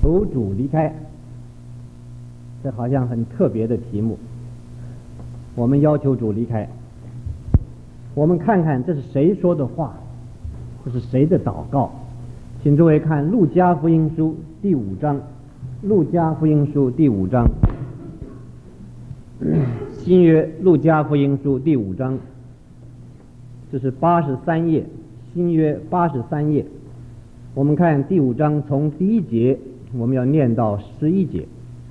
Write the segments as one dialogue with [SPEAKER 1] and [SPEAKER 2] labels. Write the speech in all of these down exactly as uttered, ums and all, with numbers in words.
[SPEAKER 1] 求主离开，这好像很特别的题目。我们要求主离开，我们看看这是谁说的话，这是谁的祷告。请诸位看路加福音书第五章，路加福音书第五章，新约路加福音书第五章，这是八十三页，新约八十三页。我们看第五章从第一节我们要念到十一节。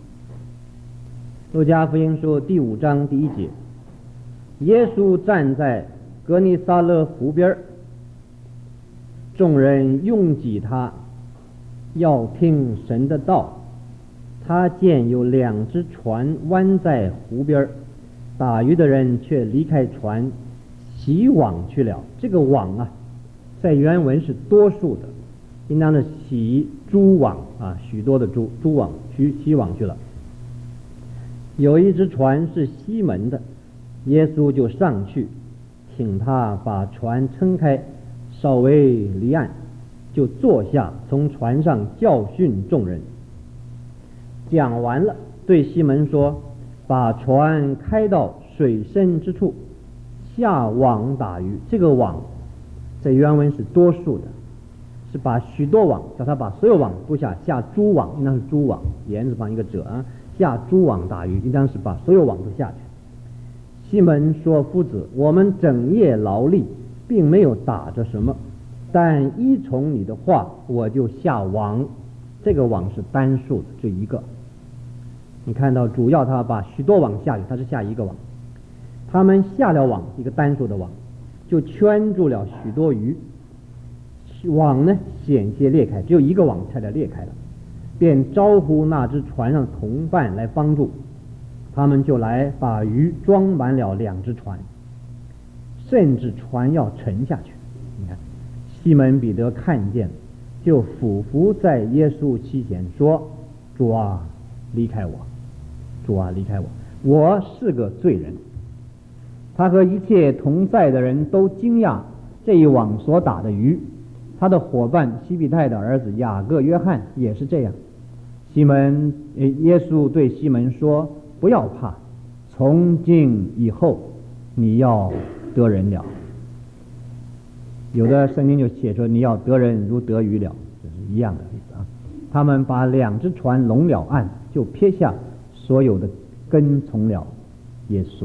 [SPEAKER 1] 路加福音书第五章第一节，耶稣站在革尼撒勒湖边，众人拥挤他，要听神的道。他见有两只船弯在湖边，打鱼的人却离开船，洗网去了。这个网啊，在原文是多数的，应当是洗蛛网啊，许多的蛛蛛网去洗网去了。有一只船是西门的，耶稣就上去，请他把船撑开，稍微离岸，就坐下，从船上教训众人。讲完了，对西门说：把船开到水深之处，下网打鱼。这个网在原文是多数的，是把许多网，叫他把所有网都下，下蛛网，应当是蛛网，言字旁一个者啊，下蛛网打鱼，应当是把所有网都下去。西门说：夫子，我们整夜劳力，并没有打着什么，但依从你的话，我就下网。这个网是单数的，这一个。你看到主要他把许多网下去，他是下一个网。他们下了网，一个单数的网，就圈住了许多鱼。网呢险些裂开，只有一个网差点裂开了，便招呼那只船上同伴来帮助。他们就来把鱼装满了两只船，甚至船要沉下去。你看，西门彼得看见，就俯伏在耶稣膝前说：主啊，离开我！主啊，离开我！我是个罪人。他和一切同在的人都惊讶这一网所打的鱼。他的伙伴西庇太的儿子雅各、约翰也是这样。西门，耶稣对西门说：不要怕，从今以后你要得人了。有的圣经就写说你要得人如得鱼了，这是一样的意思啊。他们把两只船拢了岸，就撇下所有的，跟从了耶稣。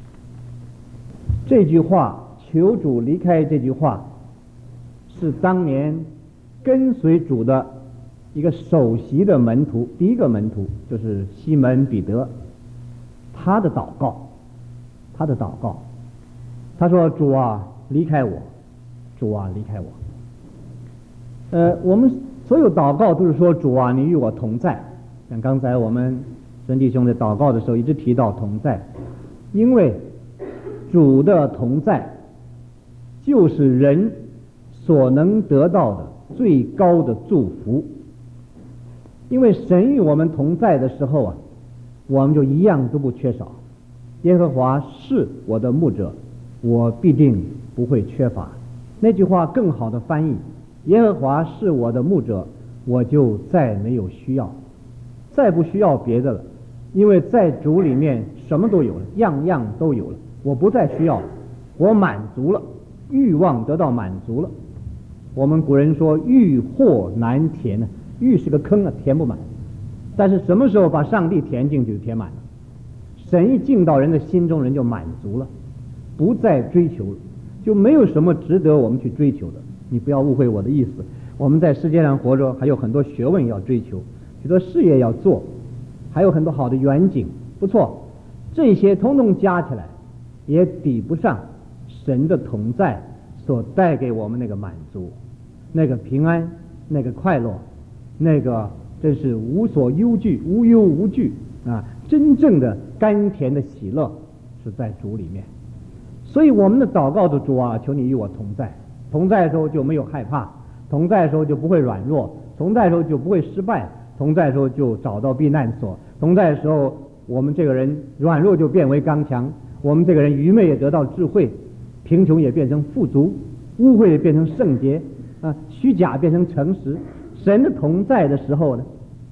[SPEAKER 1] 这句话，求主离开，这句话是当年跟随主的一个首席的门徒，第一个门徒就是西门彼得，他的祷告，他的祷告，他说：主啊，离开我！主啊，离开我！呃，我们所有祷告都是说：主啊，你与我同在。像刚才我们孙弟兄在祷告的时候一直提到同在，因为主的同在就是人所能得到的最高的祝福。因为神与我们同在的时候啊，我们就一样都不缺少。耶和华是我的牧者，我必定不会缺乏。那句话更好的翻译：耶和华是我的牧者，我就再没有需要，再不需要别的了。因为在主里面什么都有了，样样都有了，我不再需要了，我满足了，欲望得到满足了。我们古人说欲壑难填呢，欲是个坑啊，填不满。但是什么时候把上帝填进去就填满了？神一进到人的心中，人就满足了，不再追求了，就没有什么值得我们去追求的。你不要误会我的意思，我们在世界上活着，还有很多学问要追求，许多事业要做，还有很多好的远景，不错，这些通通加起来也抵不上神的同在所带给我们那个满足，那个平安，那个快乐，那个真是无所忧惧，无忧无惧啊！真正的甘甜的喜乐是在主里面。所以我们的祷告的主啊，求你与我同在。同在的时候就没有害怕，同在的时候就不会软弱，同在的时候就不会失败，同在的时候就找到避难所，同在的时候我们这个人软弱就变为刚强，我们这个人愚昧也得到智慧，贫穷也变成富足，污秽也变成圣洁啊，虚假变成诚实。神的同在的时候呢，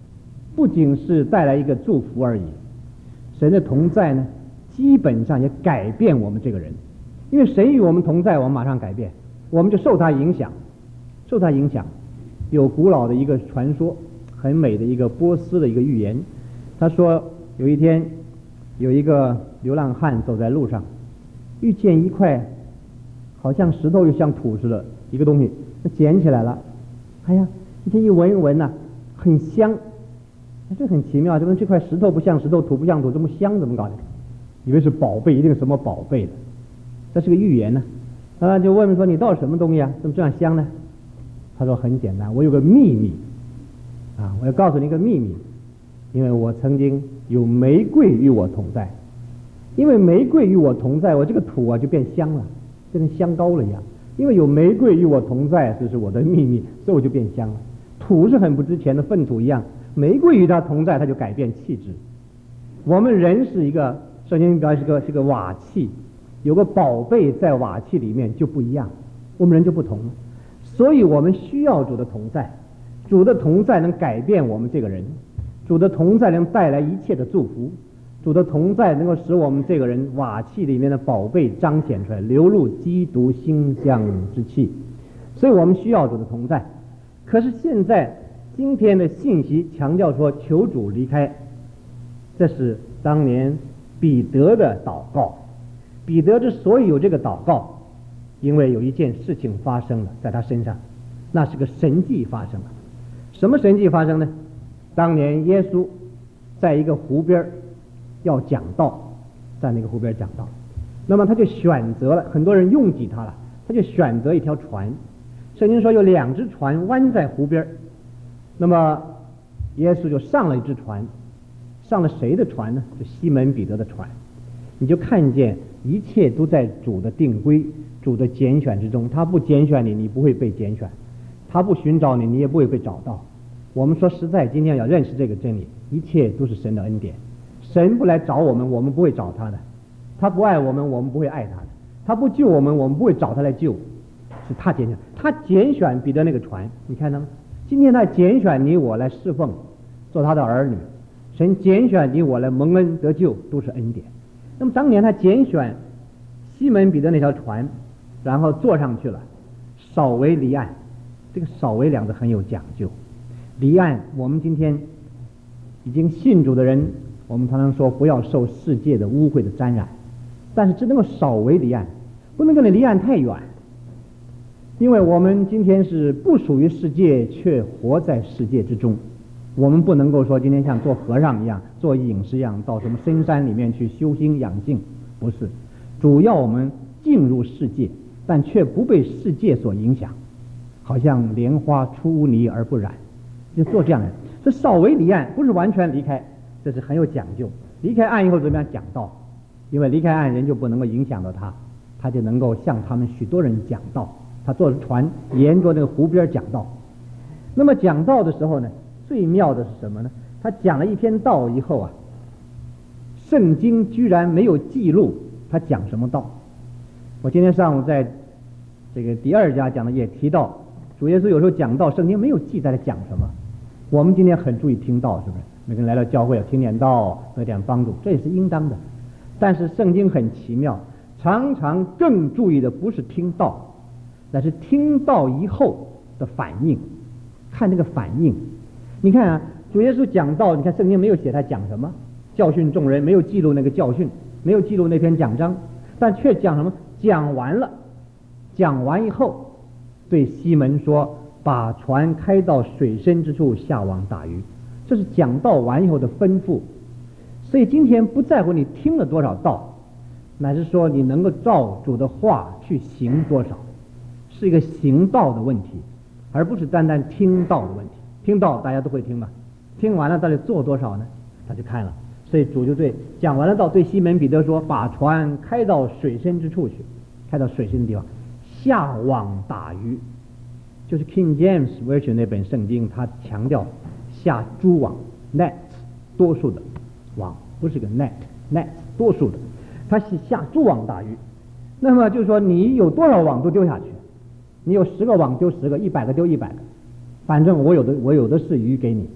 [SPEAKER 1] 不仅是带来一个祝福而已，神的同在呢，基本上也改变我们这个人。因为神与我们同在，我们马上改变，我们就受他影响，受他影响。有古老的一个传说，很美的一个波斯的一个寓言，他说有一天有一个流浪汉走在路上，遇见一块好像石头又像土似的一个东西，他捡起来了，哎呀，这一闻一闻呐、啊，很香。这很奇妙，这跟这块石头不像石头，土不像土，这么香怎么搞的？以为是宝贝，一定是什么宝贝的。这是个寓言呢，啊，就问问说你到底什么东西啊？怎么这样香呢？他说很简单，我有个秘密啊，我要告诉你一个秘密，因为我曾经有玫瑰与我同在，因为玫瑰与我同在，我这个土啊就变香了，就跟香膏了一样。因为有玫瑰与我同在，这是我的秘密，所以我就变香了。土是很不值钱的粪土一样，玫瑰与它同在，它就改变气质。我们人是一个，圣经表示是个是个瓦器，有个宝贝在瓦器里面就不一样，我们人就不同了。所以我们需要主的同在，主的同在能改变我们这个人，主的同在能带来一切的祝福，主的同在能够使我们这个人瓦器里面的宝贝彰显出来，流入基督馨香之气。所以我们需要主的同在。可是现在今天的信息强调说求主离开，这是当年彼得的祷告。彼得之所以有这个祷告，因为有一件事情发生了在他身上，那是个神迹发生了。什么神迹发生呢？当年耶稣在一个湖边要讲道，在那个湖边讲道，那么他就选择了，很多人拥挤他了，他就选择一条船。圣经说有两只船弯在湖边，那么耶稣就上了一只船，上了谁的船呢？是西门彼得的船。你就看见一切都在主的定规、主的拣选之中。他不拣选你，你不会被拣选；他不寻找你，你也不会被找到。我们说实在，今天要认识这个真理，一切都是神的恩典。神不来找我们，我们不会找他的；他不爱我们，我们不会爱他的；他不救我们，我们不会找他来救。是他拣选，他拣选彼得那个船，你看到吗？今天他拣选你我来侍奉，做他的儿女。神拣选你我来蒙恩得救，都是恩典。那么当年他拣选西门彼得那条船，然后坐上去了，稍微离岸。这个稍微两字很有讲究。离岸，我们今天已经信主的人，我们常常说不要受世界的污秽的沾染，但是只能够稍微离岸，不能跟你离岸太远。因为我们今天是不属于世界，却活在世界之中。我们不能够说今天像做和尚一样，做隐士一样，到什么深山里面去修心养性，不是。主要我们进入世界，但却不被世界所影响，好像莲花出污泥而不染，就做这样的人。这稍微离岸，不是完全离开，这是很有讲究。离开岸以后怎么样讲道？因为离开岸人就不能够影响到他，他就能够向他们许多人讲道。他坐着船沿着那个湖边讲道。那么讲道的时候呢，最妙的是什么呢？他讲了一篇道以后啊，圣经居然没有记录他讲什么道。我今天上午在这个第二家讲的也提到，主耶稣有时候讲道，圣经没有记载他讲什么。我们今天很注意听道，是不是？每个人来到教会要听点道，有点帮助，这也是应当的。但是圣经很奇妙，常常更注意的不是听道，那是听到以后的反应，看那个反应。你看啊，主耶稣讲道，你看圣经没有写他讲什么，教训众人，没有记录那个教训，没有记录那篇讲章，但却讲什么？讲完了，讲完以后，对西门说：“把船开到水深之处，下网打鱼。”这是讲道完以后的吩咐。所以今天不在乎你听了多少道，乃是说你能够照主的话去行多少。是一个行道的问题，而不是单单听道的问题。听道大家都会听吧，听完了到底做多少呢？他就看了。所以主就对讲完了道，对西门彼得说：“把船开到水深之处去，开到水深的地方，下网打鱼。”就是 King James Version 那本圣经，他强调下蛛网 net， 多数的网，不是个 net net 多数的，他是下蛛网打鱼。那么就是说你有多少网都丢下去。你有十个网丢十个，一百个丢一百个，反正我有的我有的是鱼给你。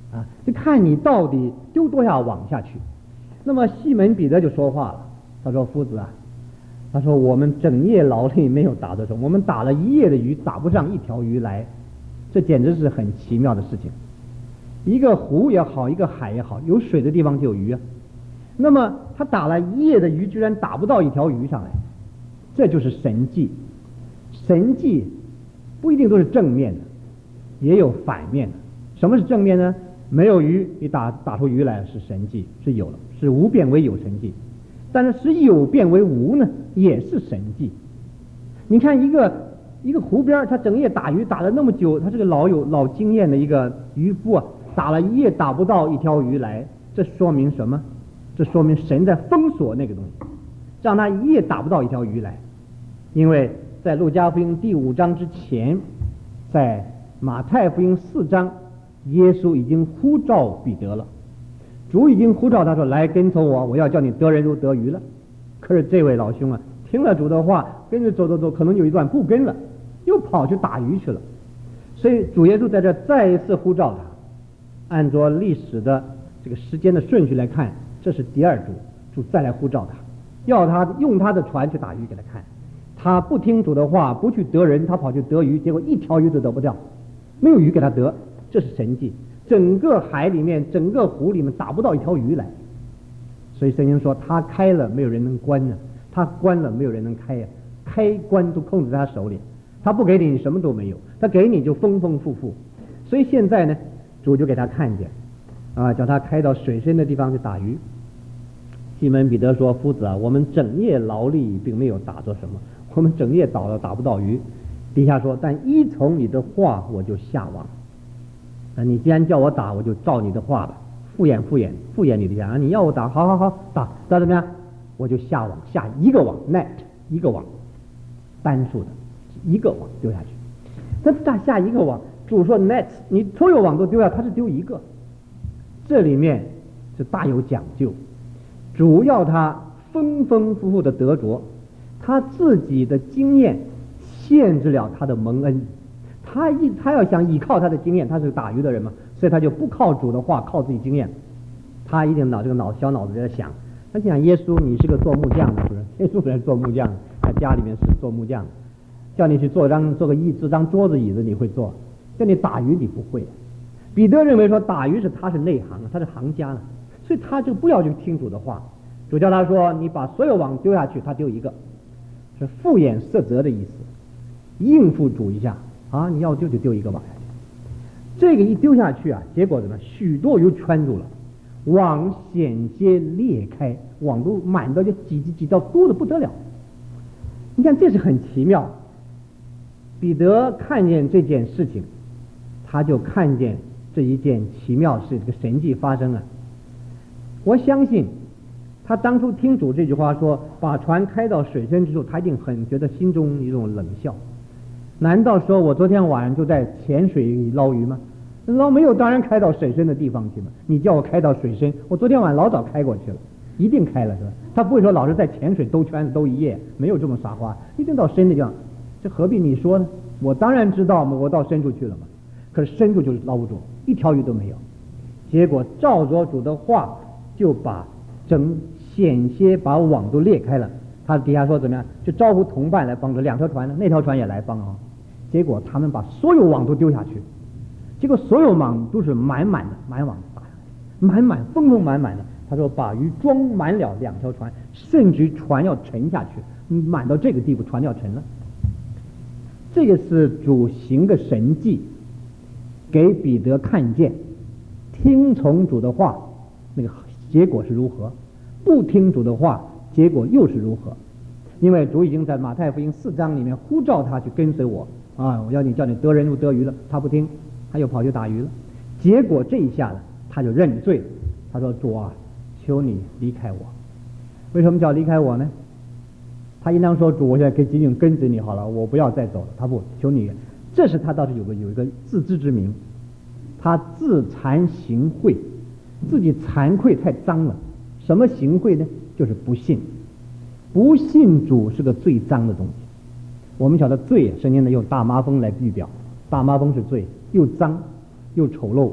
[SPEAKER 1] 啊，就看你到底丢多少网下去。那么西门彼得就说话了，他说：“夫子啊，他说我们整夜劳力没有打得中，我们打了一夜的鱼，打不上一条鱼来，这简直是很奇妙的事情。一个湖也好，一个海也好，有水的地方就有鱼啊。那么他打了一夜的鱼，居然打不到一条鱼上来，这就是神迹。神迹不一定都是正面的，也有反面的。什么是正面呢？没有鱼，你打打出鱼来是神迹，是有了，是无变为有神迹。但是使有变为无呢，也是神迹。你看一个一个湖边，他整夜打鱼打了那么久，他是个老有老经验的一个渔夫啊，打了一夜打不到一条鱼来，这说明什么？这说明神在封锁那个东西，让他一夜打不到一条鱼来。因为在路加福音第五章之前，在马太福音四章，耶稣已经呼召彼得了，主已经呼召他说：“来跟从我，我要叫你得人如得鱼了。”可是这位老兄啊，听了主的话，跟着走走走，可能有一段不跟了，又跑去打鱼去了。所以主耶稣在这再一次呼召他，按照历史的这个时间的顺序来看，这是第二主，主再来呼召他，要他用他的船去打鱼给他看。他不听主的话，不去得人，他跑去得鱼，结果一条鱼都得不掉，没有鱼给他得，这是神迹。整个海里面，整个湖里面打不到一条鱼来。所以圣经说他开了没有人能关呢，他关了没有人能开呀、啊，开关都控制在他手里，他不给你你什么都没有，他给你就丰丰富富。所以现在呢，主就给他看见啊，叫他开到水深的地方去打鱼。西门彼得说：“夫子啊，我们整夜劳力并没有打着什么，我们整夜倒了打不到鱼。”底下说：“但依从你的话，我就下网。啊，你既然叫我打，我就照你的话吧，敷衍敷衍敷衍你的讲啊，你要我打，好好好打，打怎么样？我就下网，下一个网 net 一个网，单数的一个网丢下去。那大下一个网，主说 net， 你所有网都丢下，他是丢一个，这里面是大有讲究。主要他丰丰富富的得着，他自己的经验限制了他的蒙恩。他一他要想依靠他的经验，他是打鱼的人嘛，所以他就不靠主的话，靠自己经验。他一定脑这个脑小脑子在想，他想耶稣你是个做木匠的，不是？耶稣本来是做木匠的，在家里面是做木匠的，叫你去做张做个椅这张桌子椅子你会做，叫你打鱼你不会。彼得认为说打鱼是他是内行，他是行家了，所以他就不要去听主的话。主叫他说你把所有网丢下去，他丢一个，是敷衍塞责的意思，应付主一下啊，你要丢就丢一个网下去。这个一丢下去啊，结果怎么？许多鱼圈住了，网险些裂开，网都满到就挤挤挤到多的不得了。你看这是很奇妙。彼得看见这件事情，他就看见这一件奇妙事，这个神迹发生啊。我相信他当初听主这句话说把船开到水深之处，他一定很觉得心中一种冷笑。难道说我昨天晚上就在浅水里捞鱼吗？捞没有，当然开到水深的地方去嘛。你叫我开到水深，我昨天晚上老早开过去了，一定开了是吧？他不会说老是在浅水兜圈子兜一夜，没有这么傻花，一定到深的地方。这何必你说呢？我当然知道嘛，我到深处去了嘛。可是深处就是捞不住，一条鱼都没有。结果照着主的话，就把整险些把网都裂开了。他底下说怎么样？就招呼同伴来帮着，两条船呢，那条船也来帮啊。结果他们把所有网都丢下去，结果所有网都是满满的，满网打下来，满满丰丰满满的。他说把鱼装满了两条船，甚至船要沉下去，满到这个地步，船要沉了。这个是主行个神迹，给彼得看见，听从主的话，那个结果是如何；不听主的话，结果又是如何。因为主已经在马太福音四章里面呼召他去跟随我啊，我要你叫你得人如得鱼了，他不听，他又跑去打鱼了。结果这一下子他就认罪，他说主啊，求你离开我。为什么叫离开我呢？他应当说主，我现在可以仅仅跟随你好了，我不要再走了。他不，求你。这是他倒是有个有一个自知之明，他自惭形秽，自己惭愧太脏了。什么形秽呢？就是不信。不信主是个最脏的东西。我们晓得罪，圣经呢用大麻风来预表，大麻风是罪，又脏又丑陋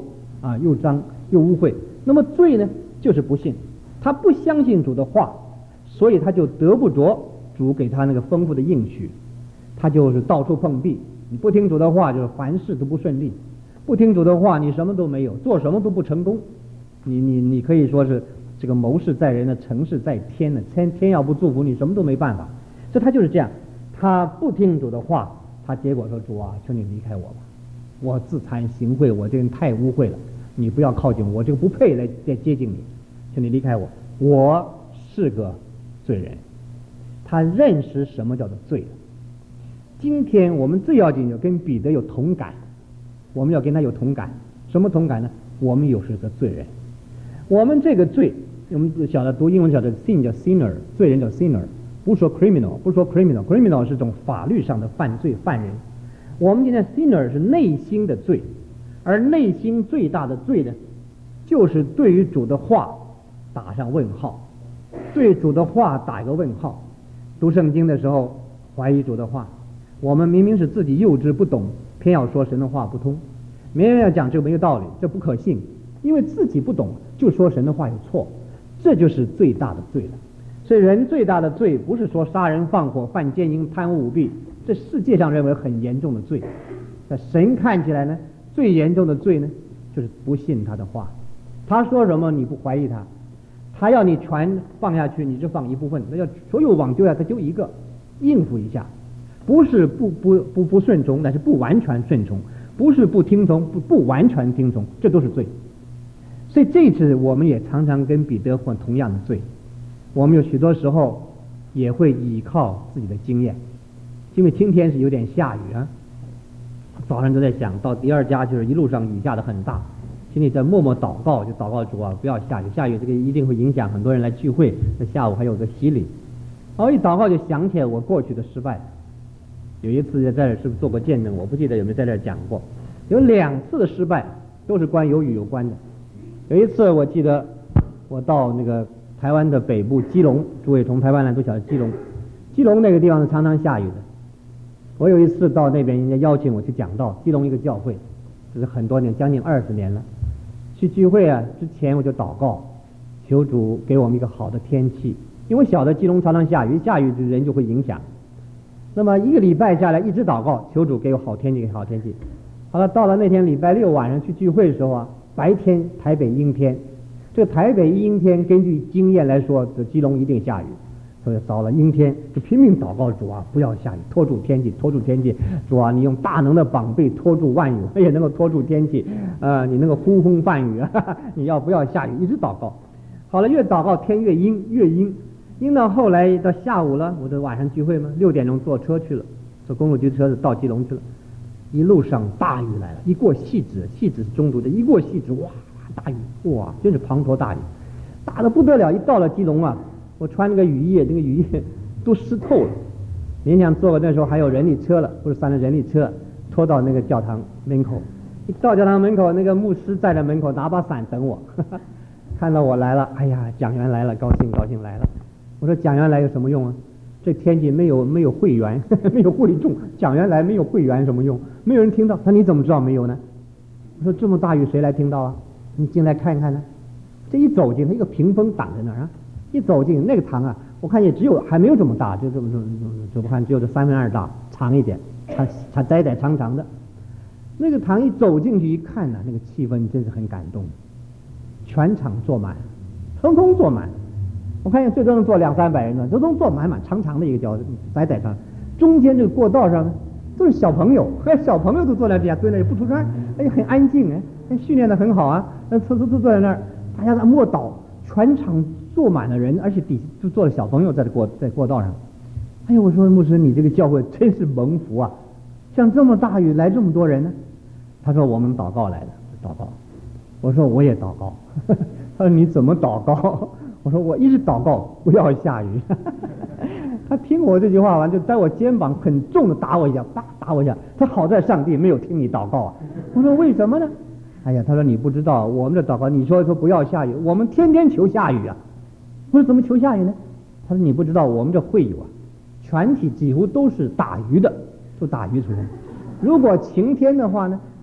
[SPEAKER 1] 啊，又脏又污秽。那么罪呢，就是不信，他不相信主的话，所以他就得不着主给他那个丰富的应许，他就是到处碰壁。你不听主的话，就是凡事都不顺利；不听主的话，你什么都没有，做什么都不成功。你你你可以说是这个谋事在人的，成事在天的，天天要不祝福你，什么都没办法。所以他就是这样，他不听主的话，他结果说：主啊，求你离开我吧，我自惭形秽，我这人太污秽了，你不要靠近我，我这个不配来再接近你，求你离开我，我是个罪人。他认识什么叫做罪了。今天我们最要紧就跟彼得有同感，我们要跟他有同感。什么同感呢？我们又是个罪人。我们这个罪，我们晓得读英文晓得 sin 叫 sinner， 罪人叫 sinner， 不说 criminal， 不说 criminal，criminal 是种法律上的犯罪犯人。我们今天 sinner 是内心的罪，而内心最大的罪呢，就是对于主的话打上问号，对主的话打一个问号。读圣经的时候怀疑主的话，我们明明是自己幼稚不懂，偏要说神的话不通，没人要讲这个没有道理，这不可信，因为自己不懂就说神的话有错，这就是最大的罪了。所以人最大的罪不是说杀人放火犯奸淫贪污舞弊，这世界上认为很严重的罪，在神看起来呢，最严重的罪呢就是不信他的话，他说什么你不怀疑他，他要你全放下去你就放一部分，那要所有网丢下他就一个，应付一下，不是不不不不顺从，但是不完全顺从，不是不听从，不不完全听从，这都是罪。所以这次我们也常常跟彼得犯同样的罪，我们有许多时候也会依靠自己的经验，因为今天是有点下雨啊，早上都在想到第二家就是一路上雨下的很大，请你在默默祷告，就祷告主啊不要下雨，下雨这个一定会影响很多人来聚会，在下午还有个洗礼。然后一祷告就想起来我过去的失败，有一次在这儿是不是做过见证，我不记得有没有在这儿讲过，有两次的失败都是关有雨有关的。有一次我记得我到那个台湾的北部基隆，诸位从台湾来都晓得基隆，基隆那个地方是常常下雨的。我有一次到那边，人家邀请我去讲道，基隆一个教会，这是很多年，将近二十年了。去聚会啊之前我就祷告，求主给我们一个好的天气，因为晓得基隆常常下雨，下雨人就会影响。那么一个礼拜下来一直祷告，求主给我好天气，给好天气。好了，到了那天礼拜六晚上去聚会的时候啊，白天台北阴天，这个台北阴天根据经验来说，这基隆一定下雨，所以到了阴天就拼命祷告主啊，不要下雨，拖住天气，拖住天气，主啊，你用大能的膀臂拖住万有，也能够拖住天气，呃，你能够呼风唤雨，哈哈，你要不要下雨？一直祷告。好了，越祷告天越阴，越阴，阴到后来到下午了，我的晚上聚会嘛，六点钟坐车去了，坐公路局车子到基隆去了。一路上大雨来了，一过细致，细致是中途的，一过细致，哇，大雨，哇，真是滂沱大雨，大得不得了。一到了基隆啊，我穿那个雨衣，那个雨衣都湿透了。勉强坐过，那时候还有人力车了，不是三轮人力车，拖到那个教堂门口。一到教堂门口，那个牧师在那门口拿把伞等我，呵呵，看到我来了，哎呀，讲员来了，高兴高兴来了。我说讲员来有什么用啊？这天气没有没有会员，呵呵，没有会众，讲员来没有会员什么用？没有人听到。他你怎么知道没有呢？我说这么大雨谁来听到啊？你进来看看呢。这一走进，他一个屏风挡在那儿啊。一走进那个堂啊，我看也只有还没有这么大，就这么这么这么看只有这三分二大，长一点，它它窄窄长长的。那个堂一走进去一看呢、啊，那个气氛真是很感动，全场坐满，通通坐满。我看见最多能坐两三百人呢，都都坐满满，长长的一个角，窄窄长。中间这个过道上呢，都是小朋友，小朋友都坐在这样，蹲那里不出声，哎，很安静哎，训练的很好啊。那都都坐在那儿，大家在默祷，全场坐满了人，而且底下就坐了小朋友在过在过道上。哎呀，我说牧师，你这个教会真是蒙福啊！像这么大雨来这么多人呢？他说我们祷告来的，祷告。我说我也祷告。他说你怎么祷告？我说我一直祷告不要下雨。他听我这句话完，就在我肩膀很重的打我一下，叭打我一下。他好在上帝没有听你祷告啊。我说为什么呢？哎呀，他说你不知道我们的祷告，你说说不要下雨，我们天天求下雨啊。我说怎么求下雨呢？他说你不知道我们这会友啊，全体几乎都是打鱼的，就打鱼出身。如果晴天的话呢，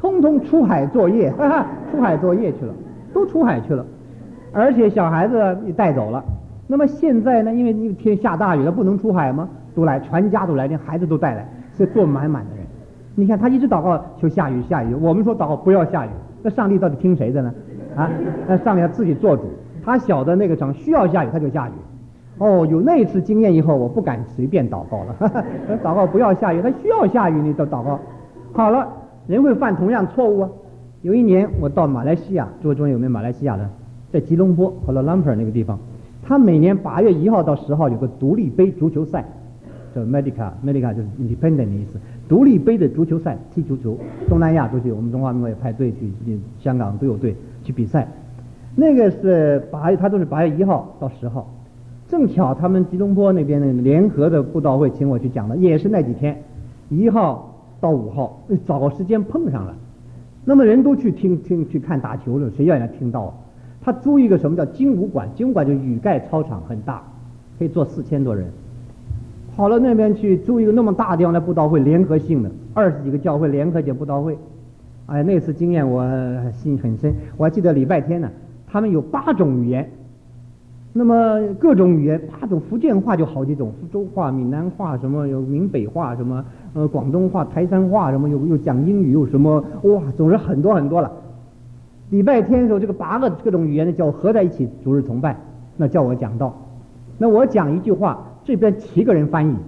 [SPEAKER 2] 通通出海作业，哈哈，出海作业去了，都出海去了，而且小孩子也带走了。那么现在呢，因为那天下大雨了，不能出海吗？都来，全家都来，连孩子都带来，所以坐满满的人。你看他一直祷告求下雨下雨，我们说祷告不要下雨，那上帝到底听谁的呢？啊，那上帝要自己做主，他晓得那个场需要下雨他就下雨。哦，有那一次经验以后，我不敢随便祷告了，哈哈，祷告不要下雨，他需要下雨你都祷告。好了，人会犯同样错误啊。有一年我到马来西亚，诸位中有没有马来西亚的？在吉隆坡和拉兰普那个地方，他每年八月一号到十号有个独立杯足球赛，叫 Medica，Medica 就是 independent 的意思，独立杯的足球赛，踢足球，东南亚都去，我们中华民国也派队去，香港都有队去比赛。那个是八月，他都是八月一号到十号，正巧他们吉隆坡那边的联合的布道会请我去讲的，也是那几天，一号到五号，找个时间碰上了。那么人都去听听去看打球了，谁愿意听到啊？他租一个什么叫金武馆，金武馆就雨盖操场很大，可以坐四千多人。跑到那边去租一个那么大的地方来布道会，联合性的二十几个教会联合起布道会。哎，那次经验我心很深，我还记得礼拜天呢，他们有八种语言，那么各种语言八种，福建话就好几种，福州话、闽南话什么，有闽北话什么，呃，广东话、台山话什么，又又讲英语又什么，哇，总之很多很多了。礼拜天的时候，这个八个各种语言的叫我合在一起主日崇拜，那叫我讲道，那我讲一句话，这边七个人翻译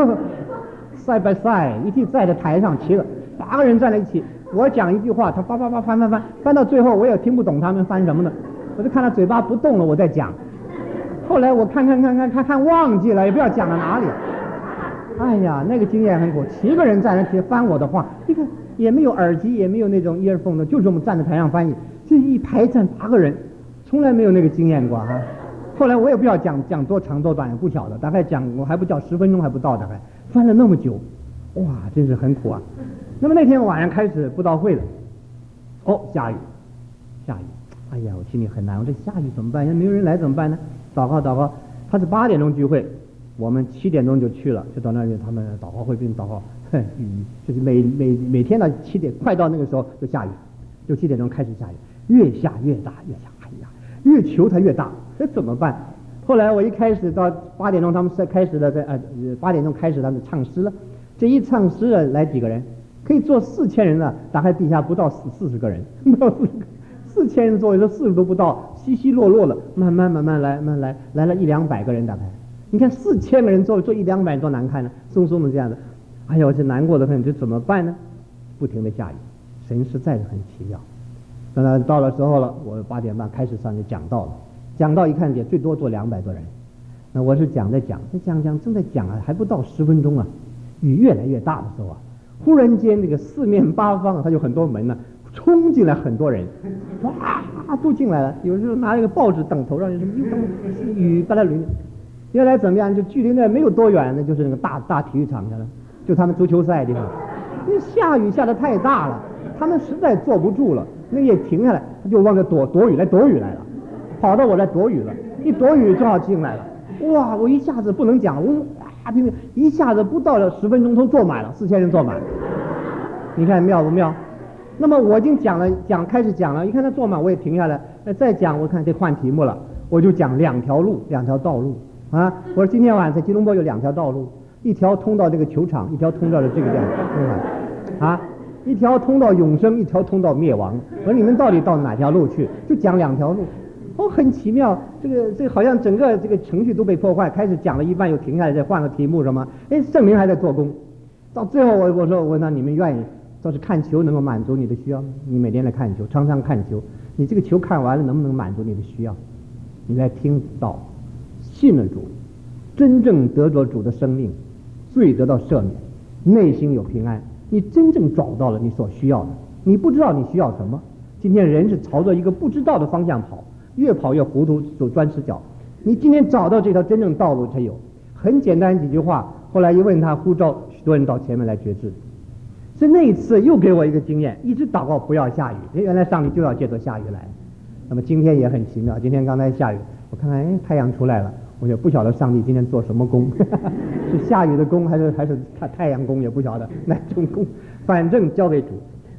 [SPEAKER 2] ，side by side， 一起在的台上七个，八个人站在一起，我讲一句话，他叭叭叭翻翻翻，翻到最后我也听不懂他们翻什么的，我就看他嘴巴不动了，我在讲。后来我看看看看看看忘记了，也不知道讲到哪里。哎呀，那个经验很苦，七个人站在那翻我的话，这个也没有耳机，也没有那种 earphone 的，就是我们站在台上翻译，这一排站八个人，从来没有那个经验过哈。后来我也不知道讲讲多长多短，也不晓得，大概讲我还不叫十分钟还不到，大概翻了那么久，哇，真是很苦啊。那么那天晚上开始布道会了，哦，下雨，下雨，哎呀，我心里很难，我这下雨怎么办？没有人来怎么办呢？祷告祷告，他是八点钟聚会，我们七点钟就去了，就到那里他们祷告会并祷告，哼，雨就是每每每天到七点，快到那个时候就下雨，就七点钟开始下雨，越下越大，越下，哎呀，越求它越大，这怎么办？后来我一开始到八点钟，他们是开始了，在呃八点钟开始他们唱诗了，这一唱诗了来几个人，可以坐四千人了，大概地下不到四四十个人，不到四十个。四千人座位，这四十都不到，稀稀落落了，慢慢慢慢来，慢慢来，来了一两百个人大概。你看四千个人座位，坐一两百人多难看呢，松松的这样的，哎呀，我这难过的很，这怎么办呢？不停的下雨，神实在是很奇妙。当然到了时候了，我八点半开始上去讲道了，讲道一看也最多坐两百多人，那我是讲在讲，在讲讲正在讲啊，还不到十分钟啊，雨越来越大的时候啊，忽然间这个四面八方啊，它有很多门呢、啊。冲进来很多人，哇，都进来了。有时候拿一个报纸挡头上，有什么雨把它淋。原来怎么样？就距离那没有多远，那就是那个大大体育场去了，就他们足球赛的地方。因为下雨下得太大了，他们实在坐不住了，那也停下来，他就往这躲躲雨来，躲雨来了，跑到我来躲雨了。一躲雨正好进来了，哇！我一下子不能讲了，我哇，拼命一下子不到了十分钟都坐满了，四千人坐满。你看妙不妙？那么我已经讲了，讲开始讲了，一看他坐满，我也停下来，再讲，我看得换题目了，我就讲两条路，两条道路啊。我说今天晚上在吉隆坡有两条道路，一条通到这个球场，一条通到了这个地方，啊，一条通到永生，一条通到灭亡。我说你们到底到哪条路去？就讲两条路。哦，很奇妙，这个这个好像整个这个程序都被破坏，开始讲了一半又停下来，再换个题目什么，哎，圣灵还在做工。到最后我我说我那你们愿意？要是看球能够满足你的需要，你每天来看球，常常看球，你这个球看完了能不能满足你的需要？你来听到，信了主，真正得着主的生命，罪得到赦免，内心有平安，你真正找到了你所需要的。你不知道你需要什么，今天人是朝着一个不知道的方向跑，越跑越糊涂，走砖石脚。你今天找到这条真正道路才有。很简单几句话，后来一问他呼召许多人到前面来决志。所以那一次又给我一个经验，一直祷告不要下雨，原来上帝就要借着下雨来。那么今天也很奇妙，今天刚才下雨，我看看，哎，太阳出来了，我就不晓得上帝今天做什么工，是下雨的工还是还是太太阳工也不晓得哪种工，反正交给主。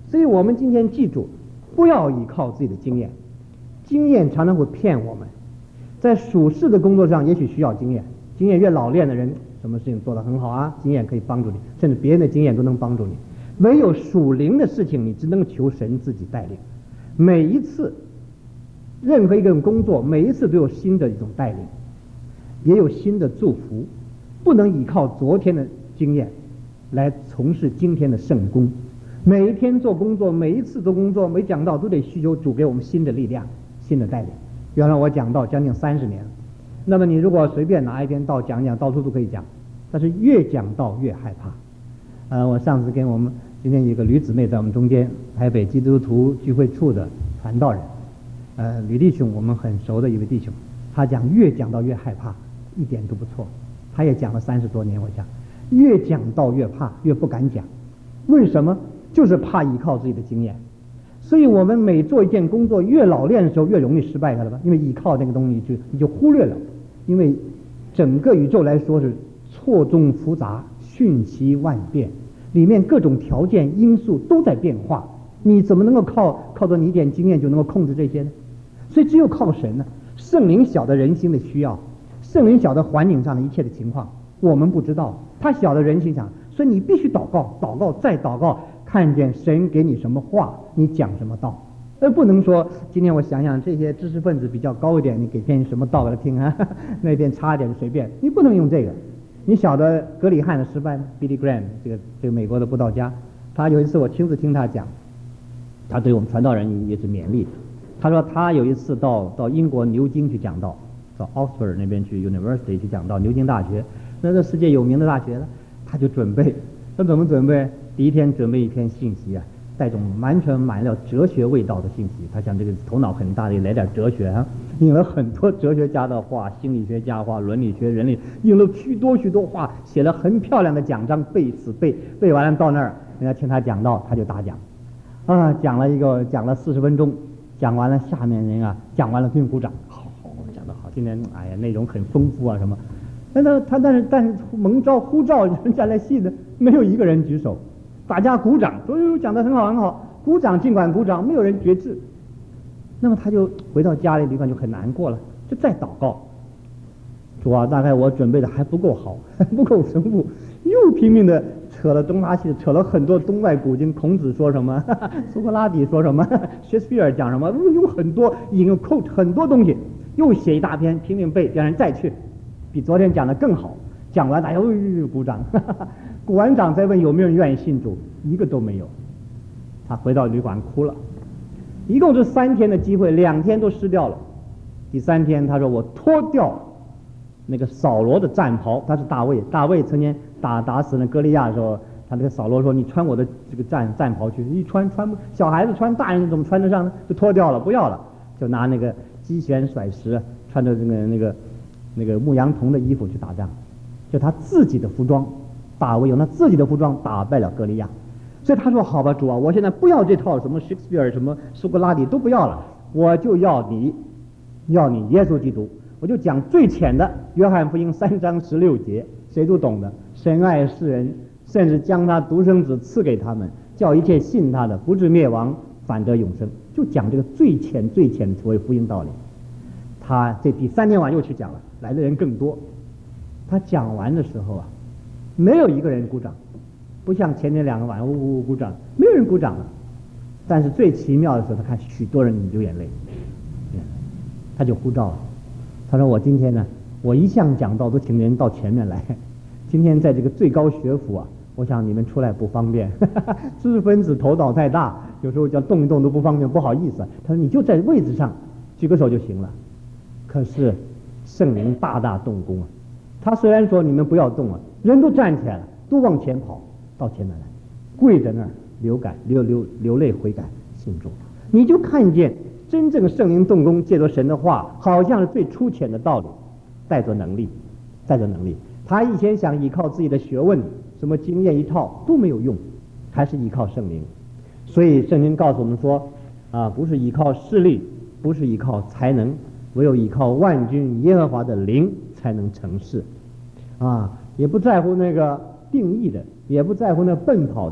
[SPEAKER 2] 所以我们今天记住，不要依靠自己的经验，经验常常会骗我们。在属世的工作上，也许需要经验，经验越老练的人，什么事情做得很好啊，经验可以帮助你，甚至别人的经验都能帮助你。唯有属灵的事情，你只能求神自己带领。每一次，任何一个工作，每一次都有新的一种带领，也有新的祝福，不能依靠昨天的经验来从事今天的圣工。每一天做工作，每一次做工作，每讲道都得需求主给我们新的力量、新的带领。原来我讲道将近三十年了，那么你如果随便拿一篇道讲讲，到处都可以讲，但是越讲道越害怕。呃，我上次跟我们今天有个吕姊妹在我们中间，台北基督徒聚会处的传道人，呃，吕弟兄我们很熟的一位弟兄，他讲越讲道越害怕，一点都不错。他也讲了三十多年，我想越讲道越怕，越不敢讲。为什么？就是怕依靠自己的经验。所以我们每做一件工作，越老练的时候越容易失败，看到吧？因为依靠那个东西就你就忽略了，因为整个宇宙来说是错综复杂、瞬息万变，里面各种条件因素都在变化，你怎么能够靠靠着你一点经验就能够控制这些呢？所以只有靠神呢。圣灵晓得人心的需要，圣灵晓得环境上的一切的情况，我们不知道，他晓得人心想，所以你必须祷告，祷告再祷告，看见神给你什么话，你讲什么道。而不能说今天我想想这些知识分子比较高一点，你给篇什么道给他听啊，那边差一点随便，你不能用这个。你晓得格里汉的失败吗？ Billy Graham 这个这个美国的布道家，他有一次我亲自听他讲，他对我们传道人也是勉励。他说他有一次到到英国牛津去讲道，到 Oxford 那边去 University 去讲道，牛津大学，那是世界有名的大学了。他就准备，他怎么准备？第一天准备一篇信息啊，带种完全满了哲学味道的信息。他想这个头脑很大的，来点哲学啊，引了很多哲学家的话，心理学家话，伦理学、人类，引了许多许多话，写了很漂亮的奖章，背死背背完了到那儿，人家听他讲道，他就打讲，啊，讲了一个讲了四十分钟，讲完了，下面人啊讲完了给你鼓掌，好好讲得好，今天哎呀内容很丰富啊什么，但他他但是但是蒙召呼召人家来信的，没有一个人举手。大家鼓掌，说哟讲得很好很好，鼓掌尽管鼓掌，没有人觉知。那么他就回到家里，旅馆就很难过了，就再祷告。主啊，大概我准备的还不够好，还不够深入，又拼命的扯了东拉西，扯了很多东外古今，孔子说什么，哈哈苏格拉底说什么，薛斯皮尔讲什么，有很多引用 quote 很多东西，又写一大篇，拼命背，让人再去，比昨天讲的更好。讲完大家又鼓掌，哈哈鼓完掌再问有没有人愿意信主，一个都没有。他回到旅馆哭了，一共是三天的机会，两天都失掉了。第三天他说我脱掉那个扫罗的战袍，他是大卫，大卫曾经打打死那歌利亚的时候，他那个扫罗说你穿我的这个战战袍去，一穿穿不，小孩子穿，大人怎么穿得上呢？就脱掉了，不要了，就拿那个机旋甩石，穿着那个那个那个牧羊童的衣服去打仗，就他自己的服装。大卫用他自己的服装打败了歌利亚，所以他说好吧主啊，我现在不要这套什么 Shakespeare 什么苏格拉底都不要了，我就要你要你耶稣基督，我就讲最浅的约翰福音三章十六节，谁都懂的，神爱世人，甚至将他独生子赐给他们，叫一切信他的不至灭亡，反得永生，就讲这个最浅最浅的所谓福音道理。他这第三天晚又去讲了，来的人更多。他讲完的时候啊，没有一个人鼓掌，不像前天两个晚上呜呜呜鼓掌，没有人鼓掌了。但是最奇妙的时候，他看许多人流眼泪，他就呼召了。他说：“我今天呢，我一向讲道都请人到前面来，今天在这个最高学府啊，我想你们出来不方便，知识分子头脑太大，有时候叫动一动都不方便，不好意思。”他说：“你就在位置上举个手就行了。”可是圣灵大大动工啊！他虽然说你们不要动啊，人都站起来了，都往前跑，到前面来，跪在那儿流感流流流泪悔改信主，你就看见真正圣灵动工，借着神的话，好像是最粗浅的道理，带着能力，带着能力。他以前想依靠自己的学问，什么经验一套都没有用，还是依靠圣灵。所以圣经告诉我们说，啊，不是依靠势力，不是依靠才能，唯有依靠万军耶和华的灵才能成事。啊，也不在乎那个定义的，也不在乎那奔跑的，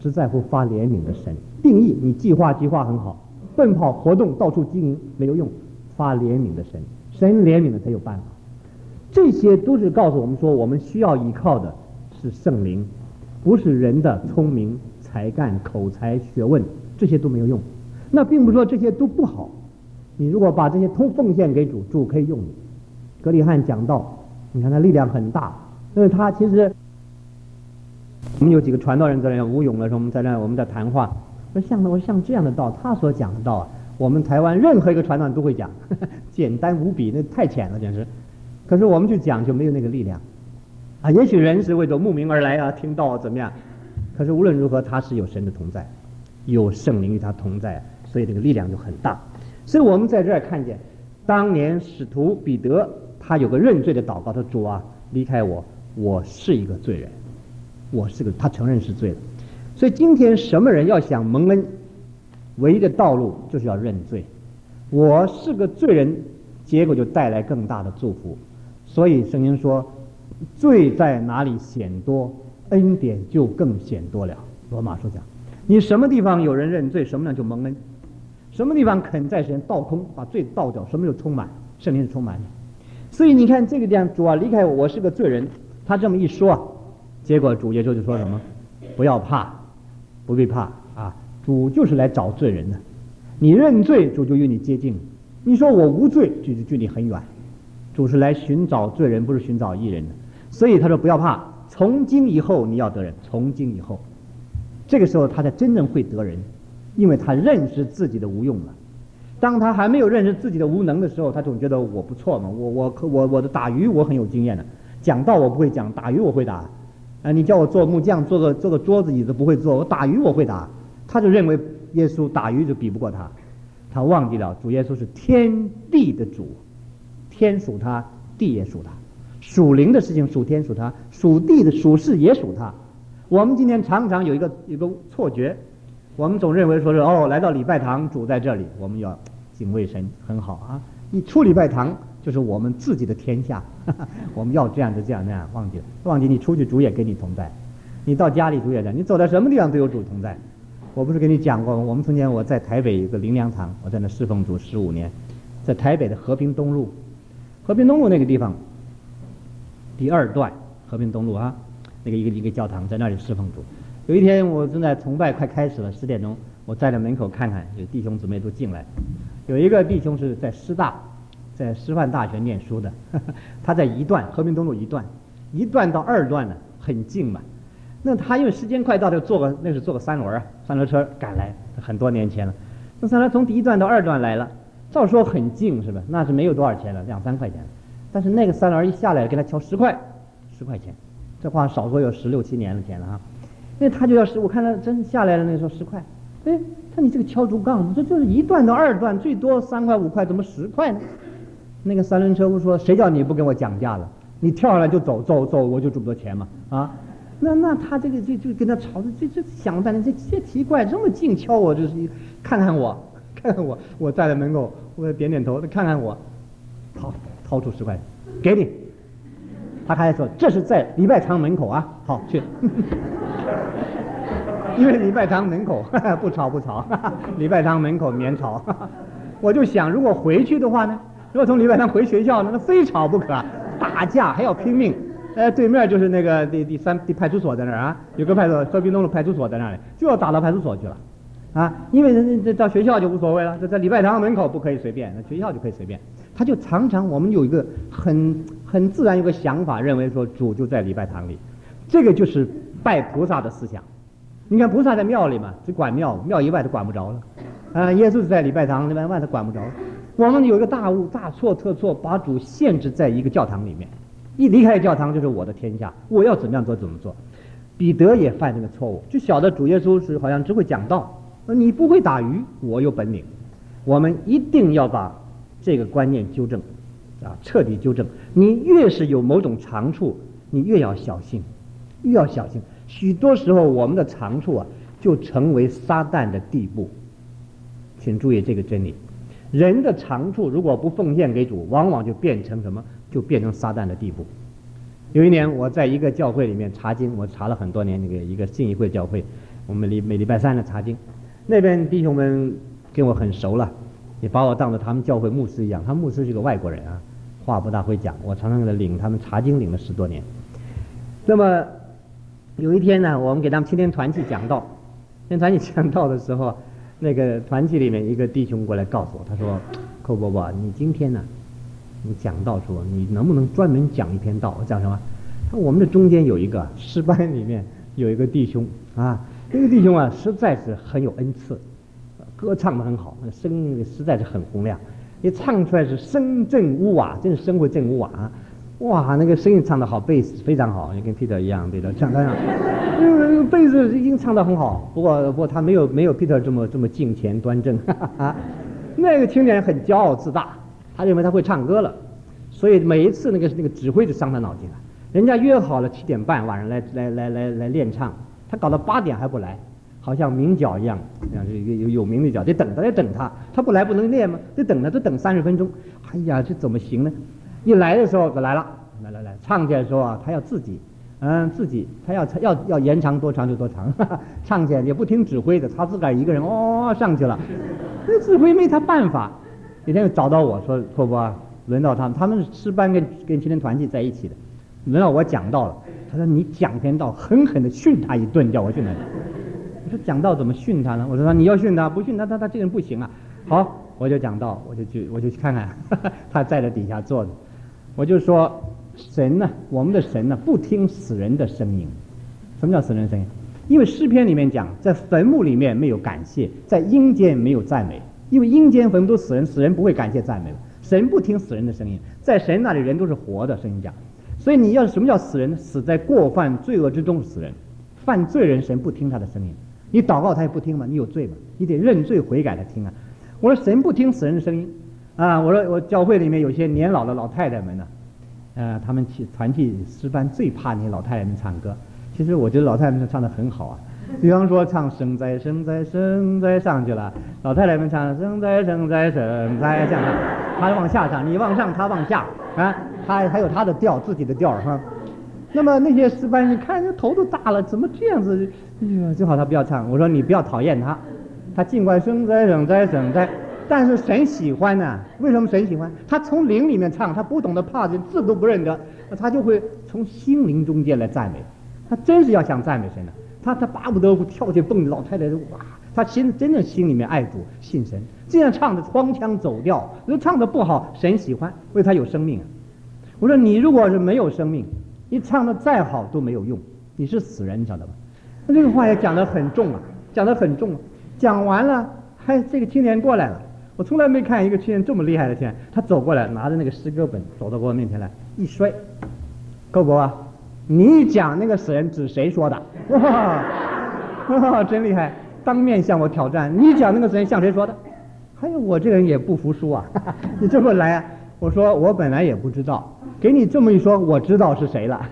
[SPEAKER 2] 只在乎发怜悯的神。定义你计划计划很好，奔跑活动到处经营没有用，发怜悯的神，神怜悯了才有办法。这些都是告诉我们说，我们需要依靠的是圣灵，不是人的聪明才干口才学问，这些都没有用。那并不是说这些都不好，你如果把这些都奉献给主，主可以用你。格里汉讲道，你看他力量很大，因为他其实我们有几个传道人在那，吴勇的时候我们在那我们在谈话，说像我像这样的道，他所讲的道啊，我们台湾任何一个传道人都会讲，呵呵简单无比，那太浅了简直。可是我们去讲就没有那个力量啊。也许人是为着慕名而来啊，听道怎么样？可是无论如何，他是有神的同在，有圣灵与他同在，所以这个力量就很大。所以我们在这儿看见，当年使徒彼得他有个认罪的祷告，他说主啊，离开我，我是一个罪人，我是个，他承认是罪了。所以今天什么人要想蒙恩，唯一的道路就是要认罪。我是个罪人，结果就带来更大的祝福。所以圣经说，罪在哪里显多，恩典就更显多了。罗马书讲，你什么地方有人认罪，什么呢就蒙恩；什么地方肯在神倒空，把罪倒掉，什么就充满，圣灵是充满的。所以你看这个地方，主啊，离开我，我是个罪人。他这么一说啊，结果主耶稣就说什么？不要怕，不必怕啊！主就是来找罪人的。你认罪，主就与你接近；你说我无罪，主就距离很远。主是来寻找罪人，不是寻找义人的。所以他说不要怕，从今以后你要得人。从今以后，这个时候他才真正会得人，因为他认识自己的无用了。当他还没有认识自己的无能的时候，他总觉得我不错嘛，我我我我的打鱼我很有经验的，讲道我不会讲，打鱼我会打。啊，你叫我做木匠，做个做个桌子椅子不会做，我打鱼我会打。他就认为耶稣打鱼就比不过他，他忘记了主耶稣是天地的主，天属他，地也属他，属灵的事情属天属他，属地的属事也属他。我们今天常常有一个一个错觉，我们总认为说是哦，来到礼拜堂主在这里，我们要敬畏神，很好啊。一出礼拜堂就是我们自己的天下，呵呵我们要这样就这样那样，忘记了，忘记你出去主也跟你同在，你到家里主也在，你走到什么地方都有主同在。我不是跟你讲过吗？我们从前我在台北有个灵粮堂，我在那侍奉主十五年，在台北的和平东路，和平东路那个地方，第二段和平东路啊，那个一个一个教堂，在那里侍奉主。有一天我正在崇拜快开始了，十点钟，我站在门口看看，有弟兄姊妹都进来，有一个弟兄是在师大，在师范大学念书的，呵呵他在一段和平东路一段，一段到二段呢很近嘛。那他因为时间快到，就坐个那是坐个三轮啊，三轮车赶来，很多年前了。那三轮从第一段到二段来了，照说很近是吧？那是没有多少钱了，两三块钱。但是那个三轮一下来，给他敲十块，十块钱，这话少说有十六七年的钱了哈。那他就要十，我看他真下来了，那时候十块。哎，看你这个敲竹杠，这就是一段到二段最多三块五块，怎么十块呢？那个三轮车夫说：“谁叫你不跟我讲价了？你跳上来就走，走走，我就这么多钱嘛啊！”那那他这个就就跟他吵，这这想了半天，这这奇怪，这么近敲我，就是看看我，看看我，我站在门口，我点点头，看看我，掏掏出十块，给你。他还说这是在礼拜堂门口啊，好去。因为礼拜堂门口呵呵不吵不吵，呵呵礼拜堂门口免吵。呵呵我就想，如果回去的话呢，如果从礼拜堂回学校呢，那非吵不可，打架还要拼命。呃，对面就是那个第第三第派出所在那儿啊，有个派出所，和平东路派出所在那里，就要打到派出所去了，啊，因为人这到学校就无所谓了，这在礼拜堂门口不可以随便，那学校就可以随便。他就常常我们有一个很很自然有个想法，认为说主就在礼拜堂里，这个就是拜菩萨的思想。你看菩萨在庙里嘛，只管庙，庙以外都管不着了，啊，耶稣在礼拜堂礼拜外他管不着。我们有一个大误大错特错，把主限制在一个教堂里面。一离开教堂就是我的天下，我要怎么样做怎么做。彼得也犯这个错误，就晓得主耶稣是好像只会讲道，你不会打鱼，我有本领。我们一定要把这个观念纠正，啊，彻底纠正。你越是有某种长处，你越要小心，越要小心。许多时候我们的长处啊，就成为撒旦的地步。请注意这个真理。人的长处如果不奉献给主，往往就变成什么？就变成撒旦的地步。有一年我在一个教会里面查经，我查了很多年，那个一个信义会教会，
[SPEAKER 1] 我们每每礼拜三的查经，那边弟兄们跟我很熟了，也把我当作他们教会牧师一样。他牧师是个外国人啊，话不大会讲，我常常给他领他们查经领了十多年。那么有一天呢，我们给他们青年团契讲道，青年团契讲道的时候，那个团契里面一个弟兄过来告诉我，他说：“寇伯伯，你今天呢，你讲道说你能不能专门讲一篇道？”我讲什么？他说我们的中间有一个诗班里面有一个弟兄啊，这个弟兄啊实在是很有恩赐，歌唱得很好，那声音实在是很洪亮，也唱出来是声震屋瓦，真是声会震屋瓦啊！哇，那个声音唱得好，贝斯非常好，也跟 Peter 一样，对的，唱得上，那个贝斯已经唱得很好，不过不过他没有没有 Peter 这么这么敬虔端正，哈哈哈。那个青年很骄傲自大，他认为他会唱歌了，所以每一次那个那个指挥就伤他脑筋了。人家约好了七点半晚上来来来来来练唱，他搞到八点还不来，好像名角一样，像是一个有有名的角，得等他，得等他，他不来不能练吗？得等他，得等三十分钟。哎呀，这怎么行呢？一来的时候就来了，来来来，唱起来的时候啊，他要自己，嗯，自己，他要要要延长多长就多长，哈哈，唱起来也不听指挥的，他自个儿一个人哦上去了，那指挥没他办法。那天又找到我说：“阔伯啊，轮到他们，他们是诗班跟跟青年团契在一起的。”轮到我讲道了，他说你讲篇道，狠狠地训他一顿，叫我训他。我说讲道怎么训他呢？我说你要训他，不训他，他他这个人不行啊。好，我就讲道，我就去我就去看看，呵呵，他在这底下坐着，我就说神呢，我们的神呢，不听死人的声音。什么叫死人的声音？因为诗篇里面讲，在坟墓里面没有感谢，在阴间没有赞美，因为阴间坟墓都死人，死人不会感谢赞美，神不听死人的声音，在神那里人都是活的，圣经讲。所以你要什么叫死人？死在过犯罪恶之中死人，犯罪人神不听他的声音，你祷告他也不听嘛，你有罪嘛，你得认罪悔改他听啊。我说神不听死人的声音啊，我说我教会里面有些年老的老太太们呢，呃，他们去团契诗班最怕那些老太太们唱歌。其实我觉得老太太们唱得很好啊，比方说唱生哉生哉生哉上去了，老太太们唱生哉生哉生哉这样唱，他往下唱，你往上，他往下啊。他还有他的调，自己的调哈。那么那些诗班，你看这头都大了，怎么这样子？哎呀，最好他不要唱。我说你不要讨厌他，他尽管生哉生哉生哉，但是神喜欢呢、啊。为什么神喜欢？他从灵里面唱，他不懂得怕，连字都不认得，他就会从心灵中间来赞美。他真是要想赞美神的、啊，他他巴不得不跳起蹦，老太太哇，他心真正心里面爱主信神，这样唱的荒腔走调，如果唱的不好，神喜欢，因为他有生命啊。我说你如果是没有生命，你唱的再好都没有用，你是死人，你晓得吧？那这个话也讲得很重啊，讲得很重、啊。讲完了，还这个青年过来了，我从来没看一个青年这么厉害的青年。他走过来，拿着那个诗歌本走到我面前来，一摔，寇伯啊，你讲那个死人指谁说的？哇，哇，真厉害！当面向我挑战，你讲那个死人向谁说的？还有我这个人也不服输啊，哈哈，你这么来啊？我说我本来也不知道，给你这么一说，我知道是谁了。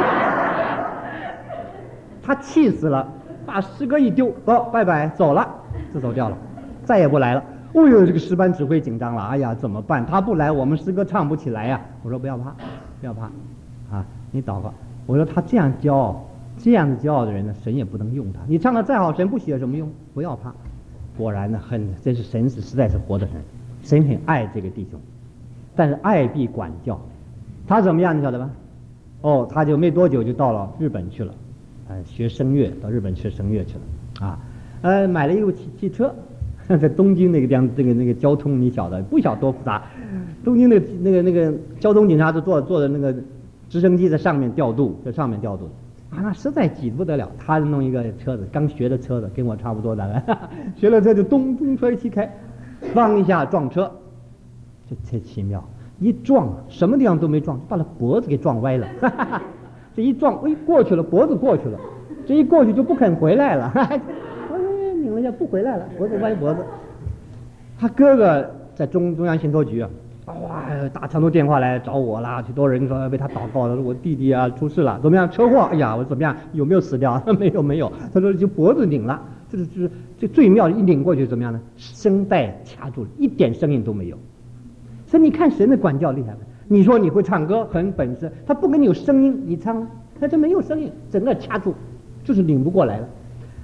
[SPEAKER 1] 他气死了，把诗歌一丢，哦，拜拜，走了，就走掉了，再也不来了。哦呦，这个诗班指挥紧张了，哎呀，怎么办？他不来，我们诗歌唱不起来呀、啊。我说不要怕，不要怕，啊，你祷告。我说他这样骄傲，这样子骄傲的人呢，神也不能用他。你唱的再好，神不喜有什么用？不要怕。果然呢，很，真是神是实在是活的神，神很爱这个弟兄。但是爱必管教，他怎么样你晓得吧？哦，他就没多久就到了日本去了，呃，学声乐，到日本学声乐去了，啊，呃，买了一部汽汽车，在东京那个地方，这个那个交通你晓得不晓得多复杂？东京那个那个那个交通警察都坐坐的那个直升机在上面调度，在上面调度，啊，那实在挤不得了。他弄一个车子，刚学的车子，跟我差不多的，学了车就东东摔西开，咣一下撞车。这太奇妙，一撞什么地方都没撞，把他脖子给撞歪了。哈哈哈，这一撞，哎，过去了，脖子过去了，这一过去就不肯回来了。哎，拧了一下不回来了，脖子歪脖子。他哥哥在中中央信托局啊，哇，打长途电话来找我啦，许多人说为他祷告，说我弟弟啊出事了，怎么样？车祸？哎呀，我怎么样？有没有死掉？没有没有。他说就脖子拧了，这是这这最妙，一拧过去怎么样呢？声带掐住了，一点声音都没有。所以你看神的管教厉害了。你说你会唱歌很本事，他不给你有声音，你唱，他这没有声音，整个掐住，就是拧不过来了。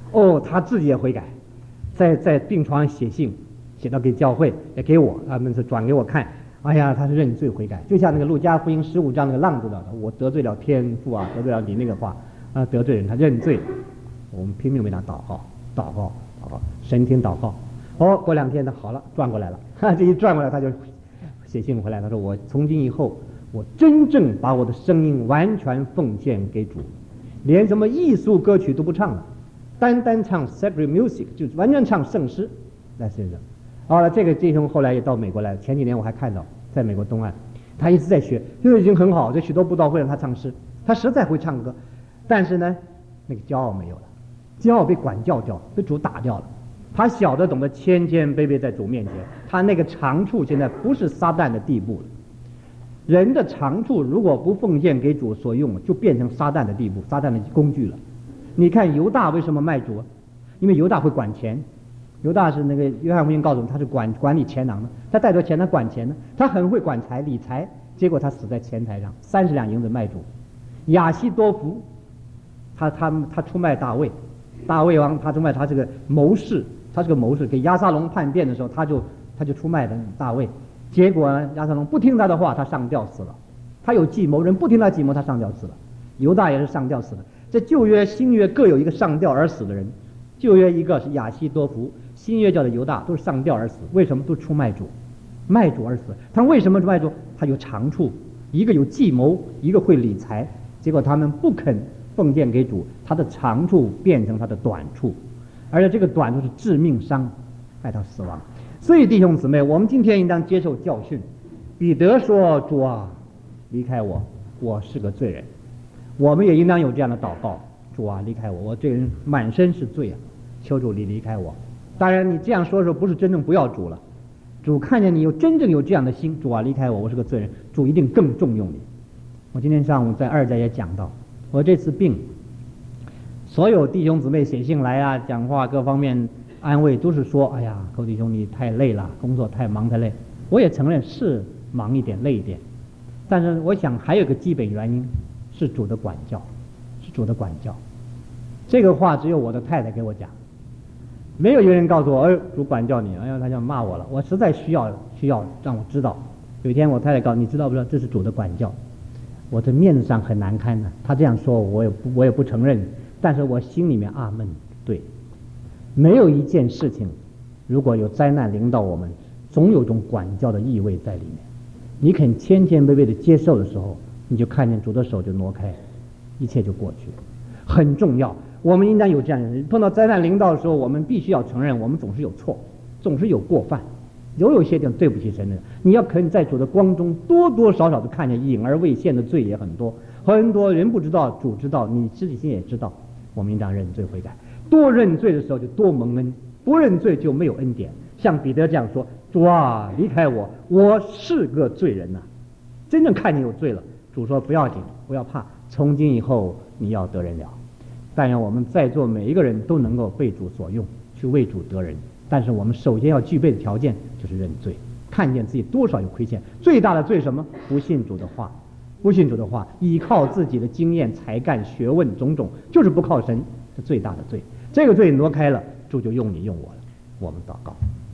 [SPEAKER 2] 哦，他自己也悔改，在在病床上写信，写到给教会，也给我，他们是转给我看。哎呀，他是认罪悔改，就像那个路加福音十五章那个浪子的，我得罪了天父啊，得罪了你那个话啊，得罪人，他认罪，我们拼命为他祷告，祷告，祷告，神听祷告。哦，过两天他好了，转过来了，哈，这一转过来他就写信回来，他说我从今以后，我真正把我的声音完全奉献给主，连什么艺术歌曲都不唱了，单单唱 sacred music， 就完全唱圣诗来身上。好了，这个弟兄后来也到美国来了，前几年我还看到，在美国东岸，他一直在学，就已经很好，在许多布道会让他唱诗，他实在会唱歌，但是呢，那个骄傲没有了，骄傲被管教掉，被主打掉了。他晓得懂得谦谦卑卑在主面前，他那个长处现在不是撒旦的地步了。人的长处如果不奉献给主所用，就变成撒旦的地步，撒旦的工具了。你看犹大为什么卖主啊？因为犹大会管钱。犹大是那个约翰福音告诉我们，他是管管理钱囊的，他带着钱他管钱呢，他很会管财理财，结果他死在钱财上，三十两银子卖主。亚希多弗，他他他出卖大卫，大卫王他出卖他这个谋士，他是个谋士，给押沙龙叛变的时候，他就他就出卖了大卫，结果呢，押沙龙不听他的话，他上吊死了。他有计谋，人不听他计谋，他上吊死了。犹大也是上吊死的。这旧约新约各有一个上吊而死的人，旧约一个是亚希多弗，新约叫的犹大，都是上吊而死。为什么？都出卖主，卖主而死。他为什么卖主？他有长处，一个有计谋，一个会理财，结果他们不肯奉献给主，他的长处变成他的短处，而且这个短处是致命伤，害他死亡。所以弟兄姊妹，我们今天应当接受教训。彼得说：“主啊，离开我，我是个罪人。”我们也应当有这样的祷告：“主啊，离开我，我这人满身是罪啊，求主你离开我。”当然，你这样说的时候不是真正不要主了，主看见你有真正有这样的心，主啊，离开我，我是个罪人，主一定更重用你。我今天上午在二斋也讲到，我这次病，所有弟兄姊妹写信来啊，讲话各方面安慰都是说：“哎呀，寇弟兄你太累了，工作太忙太累。”我也承认是忙一点累一点，但是我想还有个基本原因是主的管教，是主的管教。这个话只有我的太太给我讲，没有一个人告诉我：“哎，主管教你。”哎呀，他就骂我了。我实在需要需要让我知道。有一天我太太告诉你知道不知道？这是主的管教。我的面子上很难堪的，他这样说我也不我也不承认，但是我心里面阿闷。对，没有一件事情，如果有灾难临到我们，总有种管教的意味在里面。你肯谦谦卑卑的接受的时候，你就看见主的手就挪开，一切就过去了。很重要，我们应当有这样的人。碰到灾难临到的时候，我们必须要承认，我们总是有错，总是有过犯，有有些地方对不起神的。你要肯在主的光中多多少少的看见隐而未现的罪也很多，很多人不知道，主知道，你自己心也知道。我们应当认罪悔改，多认罪的时候就多蒙恩，不认罪就没有恩典。像彼得这样说：“主啊，离开我，我是个罪人呐、啊。”真正看见有罪了，主说不要紧，不要怕，从今以后你要得人了。但愿我们在座每一个人都能够被主所用，去为主得人。但是我们首先要具备的条件就是认罪，看见自己多少有亏欠。最大的罪什么？不信主的话，不信主的话，依靠自己的经验、才干、学问种种，就是不靠神，是最大的罪。这个罪挪开了，主就用你用我了。我们祷告。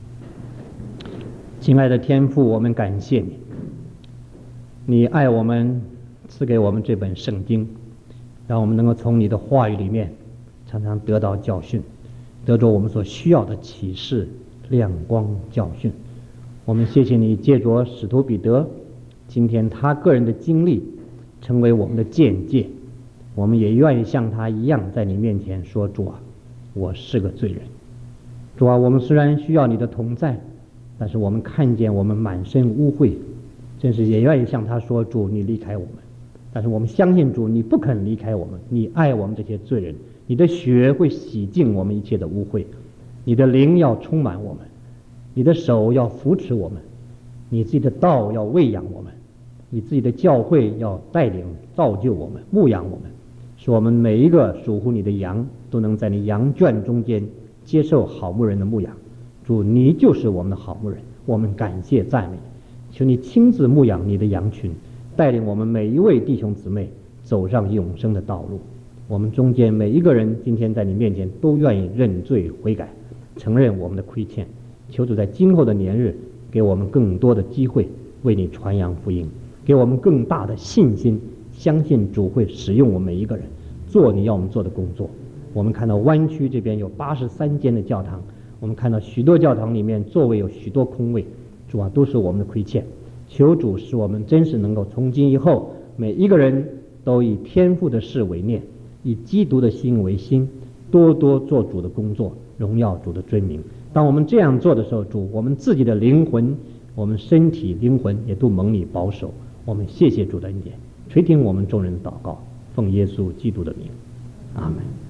[SPEAKER 2] 亲爱的天父，我们感谢你，你爱我们，赐给我们这本圣经，让我们能够从你的话语里面常常得到教训，得着我们所需要的启示、亮光、教训。我们谢谢你借着使徒彼得，今天他个人的经历成为我们的见解，我们也愿意像他一样在你面前说：“主啊，我是个罪人。主啊，我们虽然需要你的同在，但是我们看见我们满身污秽，真是也愿意向他说：主，你离开我们。但是我们相信主，你不肯离开我们，你爱我们这些罪人，你的血会洗净我们一切的污秽，你的灵要充满我们，你的手要扶持我们，你自己的道要喂养我们，你自己的教会要带领造就我们，牧养我们，使我们每一个属乎你的羊都能在你羊圈中间接受好牧人的牧养。主，你就是我们的好牧人，我们感谢赞美，求你亲自牧养你的羊群，带领我们每一位弟兄姊妹走上永生的道路。
[SPEAKER 1] 我们中间每一个人今天在你面前都愿意认罪悔改，承认我们的亏欠。求主在今后的年日给我们更多的机会为你传扬福音，给我们更大的信心，相信主会使用我们每一个人做你要我们做的工作。我们看到湾区这边有八十三间的教堂，我们看到许多教堂里面座位有许多空位，主啊，都是我们的亏欠。求主使我们真是能够从今以后每一个人都以天父的事为念，以基督的心为心，多多做主的工作，荣耀主的尊名。当我们这样做的时候，主，我们自己的灵魂，我们身体灵魂也都蒙你保守。我们谢谢主的恩典，垂听我们众人的祷告，奉耶稣基督的名，阿门。